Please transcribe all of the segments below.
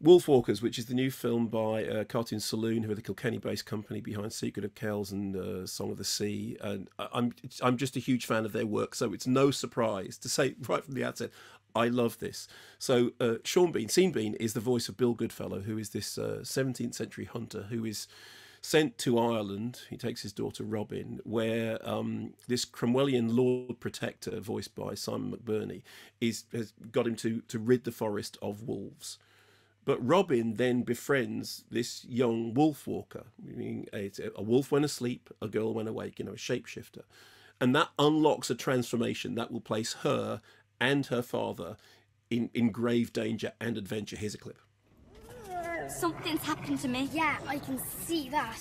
Wolfwalkers, which is the new film by Cartoon Saloon, who are the Kilkenny-based company behind Secret of Kells and Song of the Sea, and I'm just a huge fan of their work, so it's no surprise to say right from the outset, I love this. So Sean Bean, is the voice of Bill Goodfellow, who is this 17th century hunter who is sent to Ireland. He takes his daughter Robin, where this Cromwellian Lord Protector, voiced by Simon McBurney, has got him to rid the forest of wolves. But Robin then befriends this young wolf walker, meaning a wolf when asleep, a girl when awake, a shapeshifter. And that unlocks a transformation that will place her and her father in grave danger and adventure. Here's a clip. Something's happened to me. Yeah, I can see that.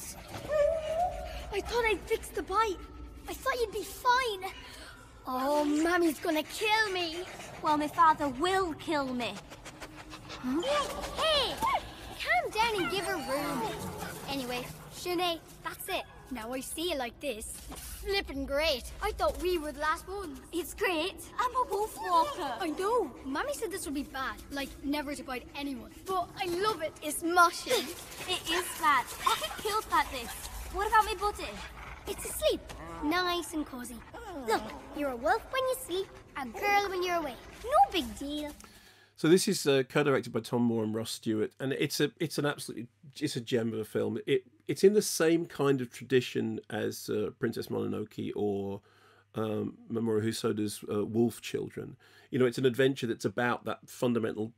I thought I'd fixed the bite. I thought you'd be fine. Oh, Mammy's gonna kill me. Well, my father will kill me. Huh? Hey! Calm down and give her room. Anyway, Sinead, that's it. Now I see you like this. It's flippin' great. I thought we were the last ones. It's great. I'm a wolf walker. I know. Mammy said this would be bad. Like, never to bite anyone. But I love it. It's moshing. It is bad. I get killed like this. What about my body? It's asleep. Nice and cozy. Look, you're a wolf when you sleep, a girl when you're awake. No big deal. So this is co-directed by Tom Moore and Ross Stewart, and it's a gem of a film. It's in the same kind of tradition as Princess Mononoke or Mamoru Hosoda's Wolf Children. It's an adventure that's about that fundamental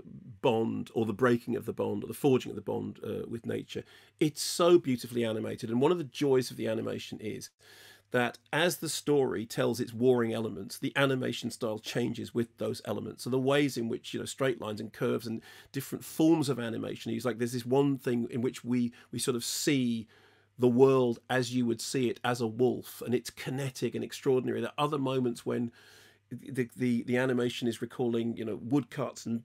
bond, or the breaking of the bond, or the forging of the bond with nature. It's so beautifully animated, and one of the joys of the animation is that as the story tells its warring elements, the animation style changes with those elements. So the ways in which, straight lines and curves and different forms of animation use, like there's this one thing in which we sort of see the world as you would see it as a wolf, and it's kinetic and extraordinary. There are other moments when the animation is recalling, woodcuts and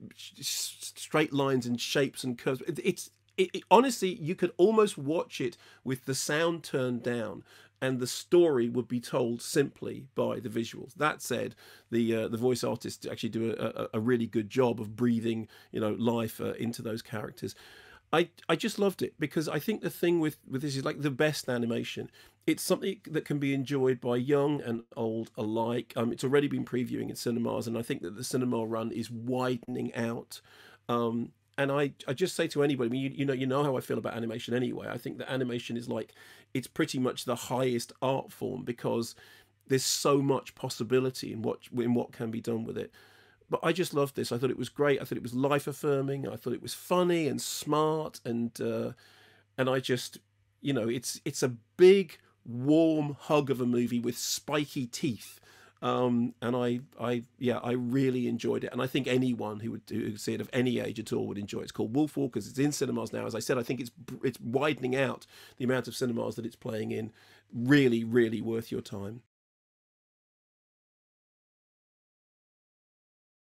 straight lines and shapes and curves. Honestly, you could almost watch it with the sound turned down, and the story would be told simply by the visuals. That said, the voice artists actually do a really good job of breathing, life into those characters. I just loved it, because I think the thing with this is, like, the best animation. It's something that can be enjoyed by young and old alike. It's already been previewing in cinemas, and I think that the cinema run is widening out. And I just say to anybody, I mean, you know how I feel about animation anyway. I think that animation is it's pretty much the highest art form, because there's so much possibility in what can be done with it. But I just loved this. I thought it was great. I thought it was life affirming. I thought it was funny and smart, and I just, it's a big warm hug of a movie with spiky teeth. And I really enjoyed it, and I think anyone who would see it of any age at all would enjoy it. It's called Wolfwalkers. It's in cinemas now. As I said, I think it's widening out the amount of cinemas that it's playing in. Really, really worth your time.